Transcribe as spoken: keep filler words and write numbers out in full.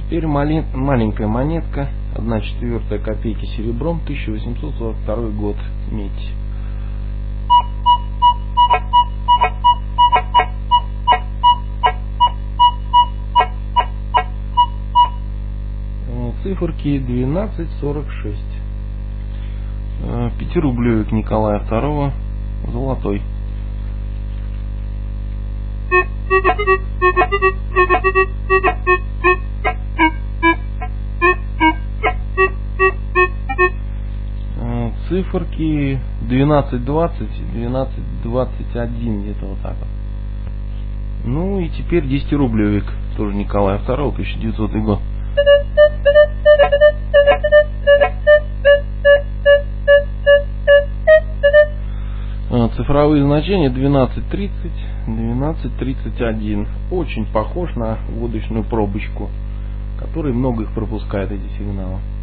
Теперь малин, маленькая монетка, одна четвертая копейки серебром, тысяча восемьсот сорок второй год, медь. Циферки двенадцать сорок шесть. Пятирублевик Николая второго, золотой. Циферки двенадцать двадцать, двенадцать двадцать один, где-то вот так вот. Ну и теперь десятирублевик, тоже Николая второго, тысяча девятисотый год. Цифровые значения двенадцать тридцать, двенадцать тридцать один. Очень похож на водочную пробочку, который много их пропускает, эти сигналы.